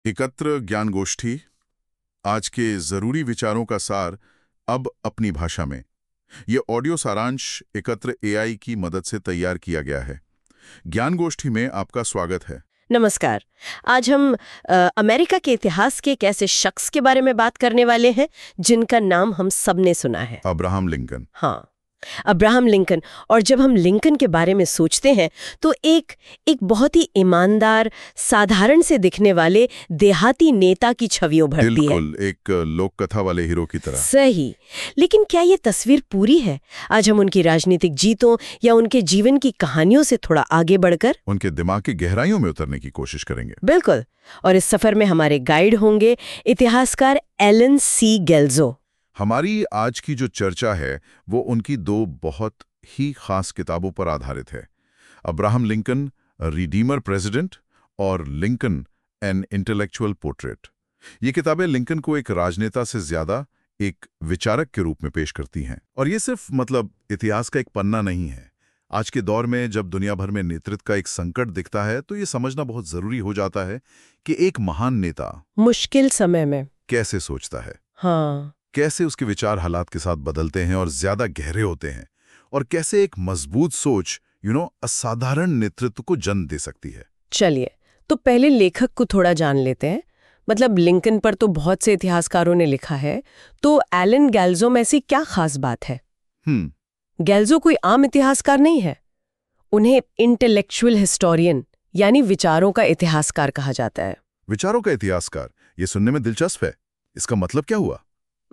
एकत्र ज्ञान गोष्ठी, आज के जरूरी विचारों का सार अब अपनी भाषा में। ये ऑडियो सारांश एकत्र एआई की मदद से तैयार किया गया है। ज्ञान गोष्ठी में आपका स्वागत है। नमस्कार। आज हम अमेरिका के इतिहास के एक ऐसे शख्स के बारे में बात करने वाले हैं जिनका नाम हम सबने सुना है। Abraham Lincoln. हाँ, अब्राहम लिंकन। और जब हम लिंकन के बारे में सोचते हैं तो एक बहुत ही ईमानदार, साधारण से दिखने वाले देहाती नेता की छवि उभरती है। बिल्कुल, एक लोक कथा वाले हीरो की तरह। सही। लेकिन क्या ये तस्वीर पूरी है? आज हम उनकी राजनीतिक जीतों या उनके जीवन की कहानियों से थोड़ा आगे बढ़कर उनके दिमाग की गहराइयों में उतरने की कोशिश करेंगे। बिल्कुल। और इस सफर में हमारे गाइड होंगे इतिहासकार एलन सी गेल्जो। हमारी आज की जो चर्चा है वो उनकी दो बहुत ही खास किताबों पर आधारित है। अब्राहम लिंकन, रिडीमर प्रेसिडेंट, और लिंकन, एन इंटेलेक्चुअल पोर्ट्रेट। ये किताबें लिंकन को एक राजनेता से ज्यादा एक विचारक के रूप में पेश करती हैं। और ये सिर्फ इतिहास का एक पन्ना नहीं है। आज के दौर में जब दुनिया भर में नेतृत्व का एक संकट दिखता है तो ये समझना बहुत जरूरी हो जाता है कि एक महान नेता मुश्किल समय में कैसे सोचता है। हाँ, कैसे उसके विचार हालात के साथ बदलते हैं और ज्यादा गहरे होते हैं, और कैसे एक मजबूत सोच असाधारण नेतृत्व को जन्म दे सकती है। चलिए तो पहले लेखक को थोड़ा जान लेते हैं। लिंकन पर तो बहुत से इतिहासकारों ने लिखा है, तो एलन गेल्जो में ऐसी क्या खास बात है? गेल्जो कोई आम इतिहासकार नहीं है। उन्हें इंटेलेक्चुअल हिस्टोरियन यानी विचारों का इतिहासकार कहा जाता है। विचारों का इतिहासकार, ये सुनने में दिलचस्प है। इसका मतलब क्या हुआ?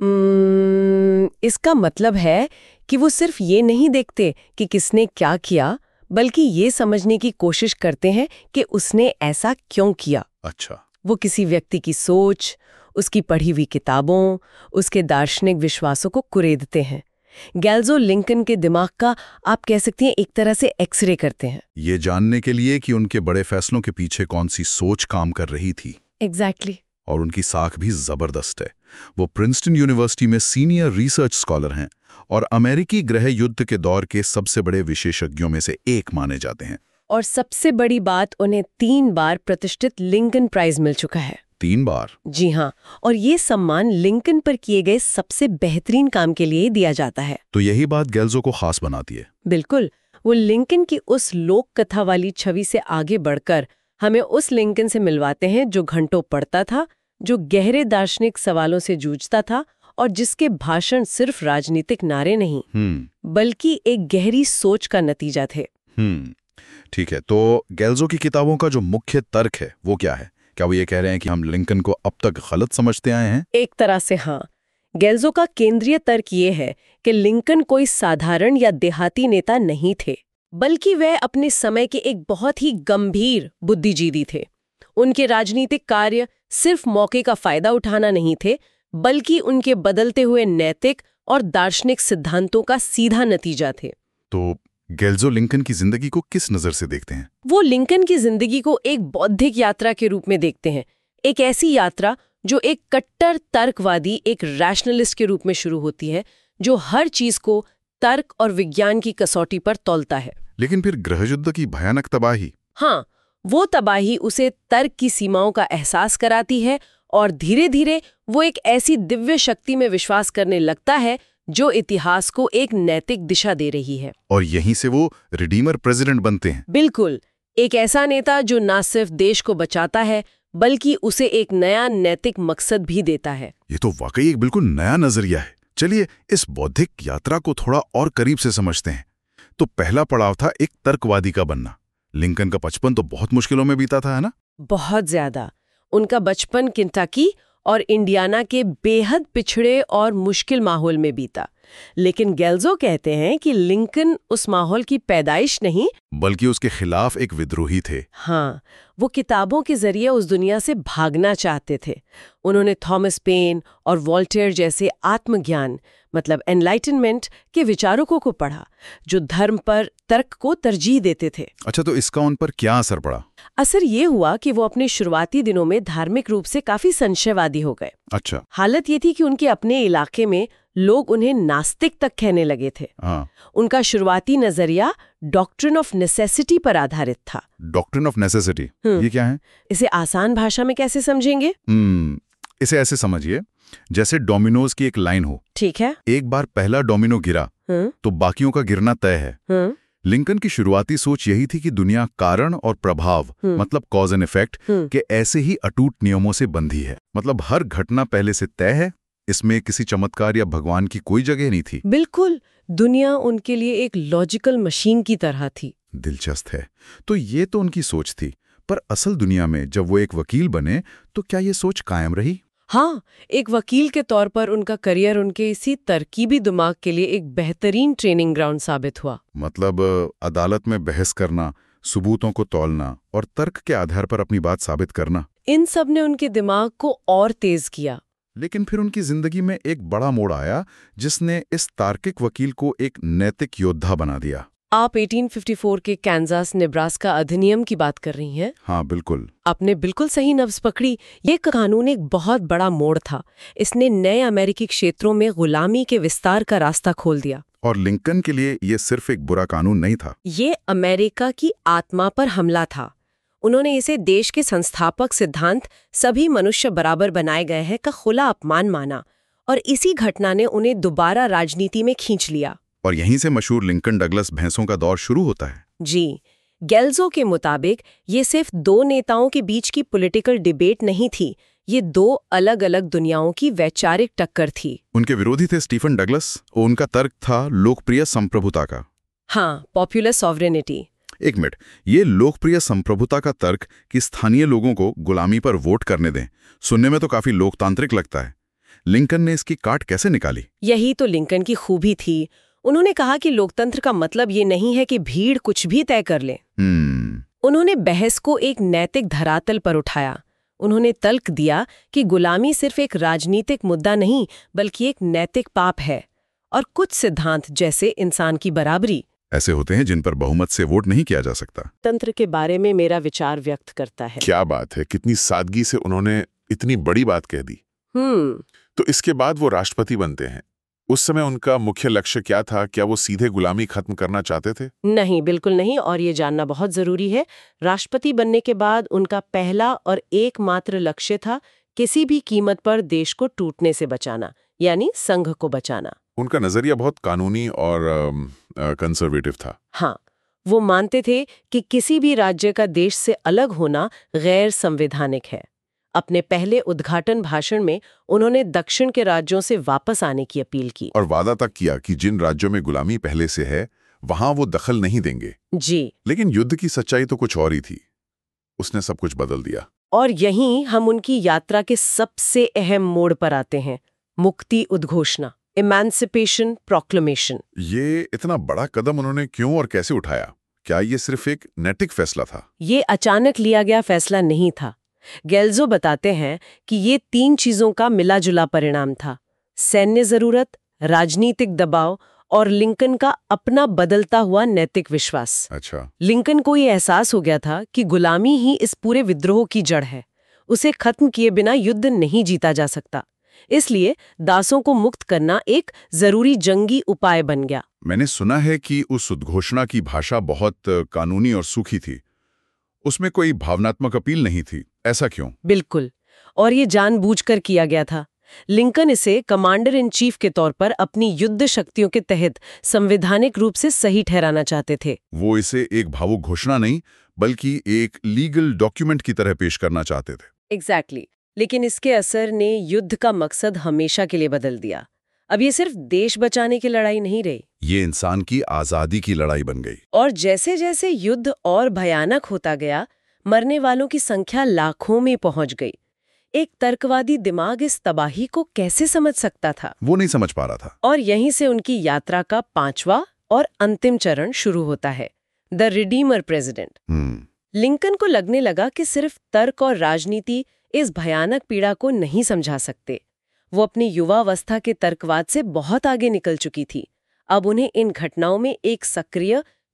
इसका मतलब है कि वो सिर्फ ये नहीं देखते कि किसने क्या किया, बल्कि ये समझने की कोशिश करते हैं कि उसने ऐसा क्यों किया। अच्छा। वो किसी व्यक्ति की सोच, उसकी पढ़ी हुई किताबों, उसके दार्शनिक विश्वासों को कुरेदते हैं। गेल्जो लिंकन के दिमाग का, आप कह सकते हैं, एक तरह से एक्सरे करते हैं, ये जानने के लिए कि उनके बड़े फैसलों के पीछे कौन सी सोच काम कर रही थी। एग्जैक्टली। और उनकी साख भी जबरदस्त है। वो प्रिंसटन यूनिवर्सिटी में सीनियर रिसर्च स्कॉलर हैं और अमेरिकी गृह युद्ध के दौर के सबसे बड़े विशेषज्ञों में से एक माने जाते हैं। और सबसे बड़ी बात, उन्हें 3 बार प्रतिष्ठित लिंकन प्राइज मिल चुका है। 3 बार? जी हाँ। और ये सम्मान लिंकन पर किए गए सबसे बेहतरीन काम के लिए दिया जाता है। तो यही बात गेल्जो को खास बनाती है। बिल्कुल। वो लिंकन की उस लोक कथा वाली छवि से आगे बढ़कर हमें उस लिंकन से मिलवाते हैं जो घंटों पढ़ता था, जो गहरे दार्शनिक सवालों से जूझता था, और जिसके भाषण सिर्फ राजनीतिक नारे नहीं बल्कि एक गहरी सोच का नतीजा थे। ठीक है, तो गेल्जो की किताबों का जो मुख्य तर्क है वो क्या है? क्या वो ये कह रहे हैं कि हम लिंकन को अब तक गलत समझते आए हैं? एक तरह से हाँ। गेल्जो का केंद्रीय तर्क ये है कि लिंकन कोई साधारण या देहाती नेता नहीं थे, बल्कि वे अपने समय के एक बहुत ही गंभीर बुद्धिजीवी थे। उनके राजनीतिक कार्य सिर्फ मौके का फायदा उठाना नहीं थे, बल्कि उनके बदलते हुए नैतिक और दार्शनिक सिद्धांतों का सीधा नतीजा थे। तो गेल्जो लिंकन की जिंदगी को किस नजर से देखते हैं? वो लिंकन की जिंदगी को एक बौद्धिक यात्रा के रूप में देखते हैं। एक ऐसी यात्रा जो एक कट्टर तर्कवादी, एक रैशनलिस्ट के रूप में शुरू होती है, जो हर चीज को तर्क और विज्ञान की कसौटी पर तौलता है। लेकिन फिर गृहयुद्ध की भयानक तबाही। हाँ, वो तबाही उसे तर्क की सीमाओं का एहसास कराती है, और धीरे धीरे वो एक ऐसी दिव्य शक्ति में विश्वास करने लगता है जो इतिहास को एक नैतिक दिशा दे रही है। और यहीं से वो रिडीमर प्रेसिडेंट बनते हैं। बिल्कुल। एक ऐसा नेता जो न सिर्फ देश को बचाता है, बल्कि उसे एक नया नैतिक मकसद भी देता है। ये तो वाकई एक बिल्कुल नया नजरिया है। चलिए इस बौद्धिक यात्रा को थोड़ा और करीब से समझते हैं। तो पहला पड़ाव था एक तर्कवादी का बनना। लिंकन का बचपन तो बहुत मुश्किलों में बीता था, है ना? बहुत ज्यादा। उनका बचपन केंटकी और इंडियाना के बेहद पिछड़े और मुश्किल माहौल में बीता। लेकिन गेल्जो कहते हैं कि लिंकन उस माहौल की पैदाइश नहीं, बल्कि उसके खिलाफ एक विद्रोही थे। हाँ, वो किताबों के जरिए उस दुनिया से भागना चाहते थे। उन्होंने थॉमस पेन और वॉल्टेयर जैसे आत्मज्ञान एनलाइटनमेंट के विचारकों को पढ़ा, जो धर्म पर तर्क को तरजीह देते थे। अच्छा, तो इसका उन पर क्या असर पड़ा? असर ये हुआ कि वो अपने शुरुआती दिनों में धार्मिक रूप से काफी संशयवादी हो गए। अच्छा। हालत ये थी कि उनके अपने इलाके में लोग उन्हें नास्तिक तक कहने लगे थे। हाँ। उनका शुरुआती नजरिया डॉक्ट्रिन ऑफ नेसेसिटी पर आधारित था। डॉक्ट्रिन ऑफ नेसेसिटी, ये क्या है? इसे आसान भाषा में कैसे समझेंगे? इसे ऐसे समझिए जैसे डोमिनोज की एक लाइन हो। ठीक है। एक बार पहला डोमिनो गिरा तो बाकियों का गिरना तय है। लिंकन की शुरुआती सोच यही थी कि दुनिया कारण और प्रभाव मतलब कॉज एंड इफेक्ट के ऐसे ही अटूट नियमों से बंधी है। मतलब हर घटना पहले से तय है, इसमें किसी चमत्कार या भगवान की कोई जगह नहीं थी। बिल्कुल, दुनिया उनके लिए एक लॉजिकल मशीन की तरह थी। दिलचस्प है। तो ये तो उनकी सोच थी, पर असल दुनिया में जब वो एक वकील बने तो क्या ये सोच कायम रही? हाँ, एक वकील के तौर पर उनका करियर उनके इसी तरकीबी दिमाग के लिए एक बेहतरीन ट्रेनिंग ग्राउंड साबित हुआ। मतलब अदालत में बहस करना, सबूतों को तौलना और तर्क के आधार पर अपनी बात साबित करना, इन सब ने उनके दिमाग को और तेज किया। लेकिन फिर उनकी जिंदगी में एक बड़ा मोड़ आया जिसने इस तार्किक वकील को एक नैतिक योद्धा बना दिया। आप 1854 के कैनजास नेब्रास्का अधिनियम की बात कर रही हैं? हाँ बिल्कुल। आपने बिल्कुल सही नब्ज पकड़ी। ये कानून एक बहुत बड़ा मोड़ था। इसने नए अमेरिकी क्षेत्रों में गुलामी के विस्तार का रास्ता खोल दिया। और लिंकन के लिए ये सिर्फ एक बुरा कानून नहीं था, ये अमेरिका की आत्मा पर हमला था। उन्होंने इसे देश के संस्थापक सिद्धांत सभी मनुष्य बराबर बनाए गए हैं का खुला अपमान माना, और इसी घटना ने उन्हें दोबारा राजनीति में खींच लिया। और यहीं से मशहूर लिंकन डगलस भैंसों का दौर शुरू होता है। जी, गेल्जो के मुताबिक ये सिर्फ दो नेताओं के बीच की पॉलिटिकल डिबेट नहीं थी, ये दो अलग अलग दुनियाओं की वैचारिक टक्कर थी। उनके विरोधी थे स्टीफन डगलस और उनका तर्क था लोकप्रिय संप्रभुता का। हाँ, पॉपुलर सॉवरेनिटी। एक मिनट, ये लोकप्रिय संप्रभुता का तर्क कि स्थानीय लोगों को गुलामी पर वोट करने दें, सुनने में तो काफी लोकतांत्रिक लगता है। लिंकन ने इसकी काट कैसे निकाली? यही तो लिंकन की खूबी थी। उन्होंने कहा कि लोकतंत्र का मतलब ये नहीं है कि भीड़ कुछ भी तय कर ले। उन्होंने बहस को एक नैतिक धरातल पर उठाया। उन्होंने तल्क दिया कि गुलामी सिर्फ एक राजनीतिक मुद्दा नहीं बल्कि एक नैतिक पाप है, और कुछ सिद्धांत जैसे इंसान की बराबरी ऐसे होते हैं जिन पर बहुमत से वोट नहीं किया जा सकता। तंत्र के बारे में मेरा विचार व्यक्त करता है। क्या बात है, कितनी सादगी से उन्होंने इतनी बड़ी बात कह दी। तो इसके बाद वो राष्ट्रपति बनते हैं। उस समय उनका मुख्य लक्ष्य क्या था? क्या वो सीधे गुलामी खत्म करना चाहते थे? नहीं, बिल्कुल नहीं, और ये जानना बहुत जरूरी है। राष्ट्रपति बनने के बाद उनका पहला और एकमात्र लक्ष्य था किसी भी कीमत पर देश को टूटने से बचाना, यानी संघ को बचाना। उनका नजरिया बहुत कानूनी और कंजर्वेटिव था। हाँ, वो मानते थे कि किसी भी राज्य का देश से अलग होना गैर संवैधानिक है। अपने पहले उद्घाटन भाषण में उन्होंने दक्षिण के राज्यों से वापस आने की अपील की और वादा तक किया कि जिन राज्यों में गुलामी पहले से है वहां वो दखल नहीं देंगे। जी। लेकिन युद्ध की सच्चाई तो कुछ और ही थी। उसने सब कुछ बदल दिया। और यहीं हम उनकी यात्रा के सबसे अहम मोड़ पर आते हैं, मुक्ति उद्घोषणा, इमेंसिपेशन प्रोक्लेमेशन। ये इतना बड़ा कदम उन्होंने क्यों और कैसे उठाया? क्या ये सिर्फ एक नैतिक फैसला था? ये अचानक लिया गया फैसला नहीं था। गेल्जो बताते हैं कि ये 3 चीजों का मिला जुला परिणाम था: सैन्य जरूरत, राजनीतिक दबाव और लिंकन का अपना बदलता हुआ नैतिक विश्वास। अच्छा। लिंकन को ये एहसास हो गया था कि गुलामी ही इस पूरे विद्रोह की जड़ है। उसे खत्म किए बिना युद्ध नहीं जीता जा सकता। इसलिए दासों को मुक्त करना एक जरूरी जंगी उपाय बन गया। मैंने सुना है कि उस उद्घोषणा की भाषा बहुत कानूनी और सूखी थी। उसमें कोई भावनात्मक अपील नहीं थी। ऐसा क्यों? बिल्कुल, और ये जानबूझकर किया गया था। लिंकन इसे कमांडर इन चीफ के तौर पर अपनी युद्ध शक्तियों के तहत संवैधानिक रूप से सही ठहराना चाहते थे। वो इसे एक भावुक घोषणा नहीं बल्कि एक लीगल डॉक्यूमेंट की तरह पेश करना चाहते थे। एग्जैक्टली। लेकिन इसके असर ने युद्ध का मकसद हमेशा के लिए बदल दिया। अब ये सिर्फ देश बचाने की लड़ाई नहीं रही, ये इंसान की आजादी की लड़ाई बन गई। और जैसे जैसे युद्ध और भयानक होता गया, मरने वालों की संख्या लाखों में पहुंच गई। एक तर्कवादी दिमाग इस तबाही को कैसे समझ सकता था? वो नहीं समझ पा रहा था। और यहीं से उनकी यात्रा का 5वां और अंतिम चरण शुरू होता है, द रिडीमर प्रेसिडेंट। लिंकन को लगने लगा कि सिर्फ तर्क और राजनीति इस भयानक पीड़ा को नहीं समझा सकते। वो अपनी युवावस्था के तर्कवाद से बहुत आगे निकल चुकी थी। अब उन्हें इन घटनाओं में एक सक्रिय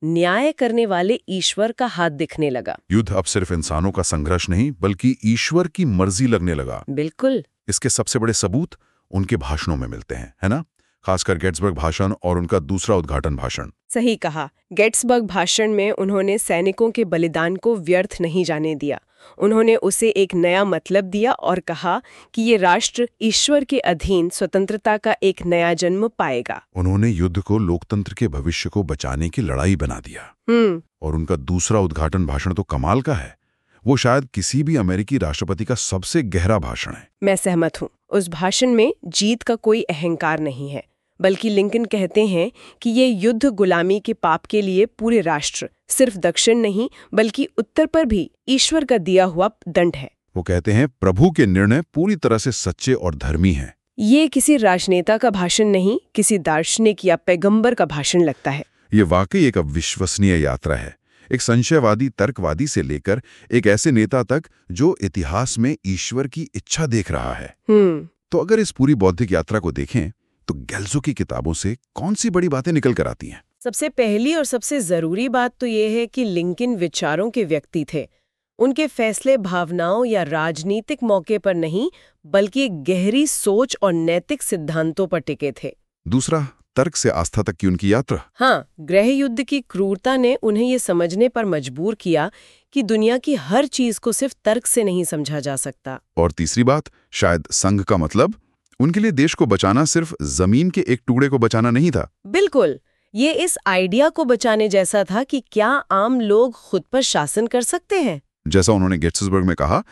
न्याय करने वाले ईश्वर का हाथ दिखने लगा। युद्ध अब सिर्फ इंसानों का संघर्ष नहीं बल्कि ईश्वर की मर्जी लगने लगा। बिल्कुल। इसके सबसे बड़े सबूत उनके भाषणों में मिलते हैं, है ना? खासकर गेट्सबर्ग भाषण और उनका दूसरा उद्घाटन भाषण। सही कहा। गेट्सबर्ग भाषण में उन्होंने सैनिकों के बलिदान को व्यर्थ नहीं जाने दिया। उन्होंने उसे एक नया मतलब दिया और कहा कि ये राष्ट्र ईश्वर के अधीन स्वतंत्रता का एक नया जन्म पाएगा। उन्होंने युद्ध को लोकतंत्र के भविष्य को बचाने की लड़ाई बना दिया। और उनका दूसरा उद्घाटन भाषण तो कमाल का है। वो शायद किसी भी अमेरिकी राष्ट्रपति का सबसे गहरा भाषण है। मैं सहमत हूँ। उस भाषण में जीत का कोई अहंकार नहीं है, बल्कि लिंकन कहते हैं कि ये युद्ध गुलामी के पाप के लिए पूरे राष्ट्र, सिर्फ दक्षिण नहीं बल्कि उत्तर पर भी ईश्वर का दिया हुआ दंड है। वो कहते हैं प्रभु के निर्णय पूरी तरह से सच्चे और धर्मी हैं। ये किसी राजनेता का भाषण नहीं, किसी दार्शनिक या पैगंबर का भाषण लगता है। ये वाकई एक अविश्वसनीय यात्रा है, एक संशयवादी तर्कवादी से लेकर एक ऐसे नेता तक जो इतिहास में ईश्वर की इच्छा देख रहा है। तो अगर इस पूरी बौद्धिक यात्रा को देखें तो गेल्जो की किताबों से कौन सी बड़ी बातें निकल कर आती हैं? सबसे पहली और सबसे जरूरी बात तो ये है कि लिंकन विचारों के व्यक्ति थे। उनके फैसले भावनाओं या राजनीतिक मौके पर नहीं बल्कि एक गहरी सोच और नैतिक सिद्धांतों पर टिके थे। दूसरा, तर्क से आस्था तक की उनकी यात्रा। हाँ, गृह युद्ध की क्रूरता ने उन्हें ये समझने पर मजबूर किया कि दुनिया की हर चीज को सिर्फ तर्क से नहीं समझा जा सकता। और तीसरी बात, शायद संघ का मतलब उनके लिए देश को बचाना सिर्फ जमीन के एक टुकड़े को बचाना नहीं था। बिल्कुल, ये इस आइडिया को बचाने जैसा था कि क्या आम लोग खुद पर शासन कर सकते हैं। जैसा उन्होंने गेट्सबर्ग में कहा,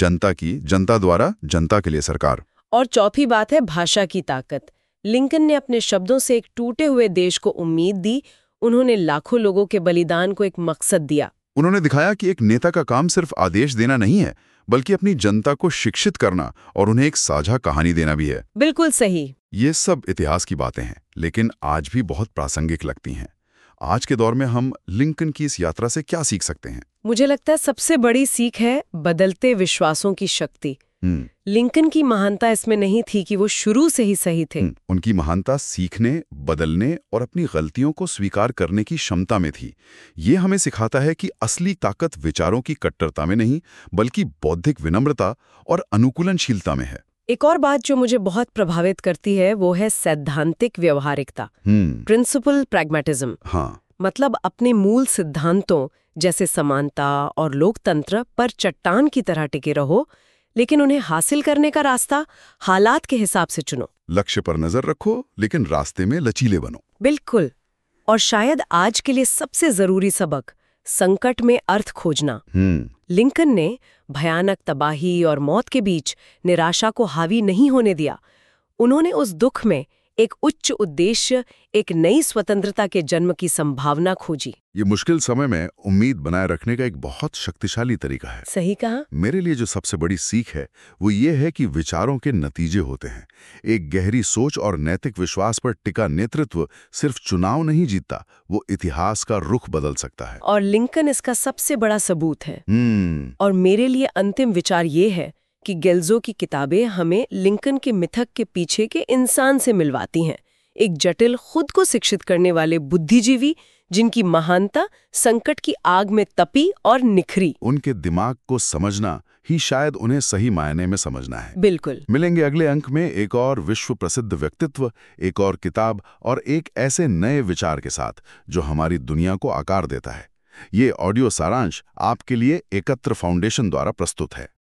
जनता द्वारा जनता के लिए सरकार। और चौथी बात है भाषा की ताकत। लिंकन ने अपने शब्दों से एक टूटे हुए देश को उम्मीद दी। उन्होंने लाखों लोगों के बलिदान को एक मकसद दिया। उन्होंने दिखाया कि एक नेता का काम सिर्फ आदेश देना नहीं है बल्कि अपनी जनता को शिक्षित करना और उन्हें एक साझा कहानी देना भी है। बिल्कुल सही। ये सब इतिहास की बातें हैं, लेकिन आज भी बहुत प्रासंगिक लगती हैं। आज के दौर में हम लिंकन की इस यात्रा से क्या सीख सकते हैं? मुझे लगता है सबसे बड़ी सीख है बदलते विश्वासों की शक्ति। लिंकन की महानता इसमें नहीं थी कि वो शुरू से ही सही थे। उनकी महानता सीखने, बदलने और अपनी गलतियों को स्वीकार करने की क्षमता में थी। ये हमें सिखाता है कि असली ताकत विचारों की कट्टरता में नहीं बल्कि बौद्धिक विनम्रता और अनुकूलनशीलता में है। एक और बात जो मुझे बहुत प्रभावित करती है वो है सैद्धांतिक व्यवहारिकता, प्रिंसिपल प्रैग्मेटिज्म। हाँ, मतलब अपने मूल सिद्धांतों जैसे समानता और लोकतंत्र पर चट्टान की तरह टिके रहो, लेकिन उन्हें हासिल करने का रास्ता हालात के हिसाब से चुनो। लक्ष्य पर नजर रखो लेकिन रास्ते में लचीले बनो। बिल्कुल। और शायद आज के लिए सबसे जरूरी सबक, संकट में अर्थ खोजना। लिंकन ने भयानक तबाही और मौत के बीच निराशा को हावी नहीं होने दिया। उन्होंने उस दुख में एक उच्च उद्देश्य, एक नई स्वतंत्रता के जन्म की संभावना खोजी। ये मुश्किल समय में उम्मीद बनाए रखने का एक बहुत शक्तिशाली तरीका है। सही कहा। मेरे लिए जो सबसे बड़ी सीख है वो ये है कि विचारों के नतीजे होते हैं। एक गहरी सोच और नैतिक विश्वास पर टिका नेतृत्व सिर्फ चुनाव नहीं जीतता, वो इतिहास का रुख बदल सकता है। और लिंकन इसका सबसे बड़ा सबूत है। और मेरे लिए अंतिम विचार ये है कि गेल्जो की किताबें हमें लिंकन के मिथक के पीछे के इंसान से मिलवाती हैं। एक जटिल, खुद को शिक्षित करने वाले बुद्धिजीवी जिनकी महानता संकट की आग में तपी और निखरी। उनके दिमाग को समझना ही शायद उन्हें सही मायने में समझना है। बिल्कुल। मिलेंगे अगले अंक में एक और विश्व प्रसिद्ध व्यक्तित्व, एक और किताब और एक ऐसे नए विचार के साथ जो हमारी दुनिया को आकार देता है। ये ऑडियो सारांश आपके लिए एकत्र फाउंडेशन द्वारा प्रस्तुत है।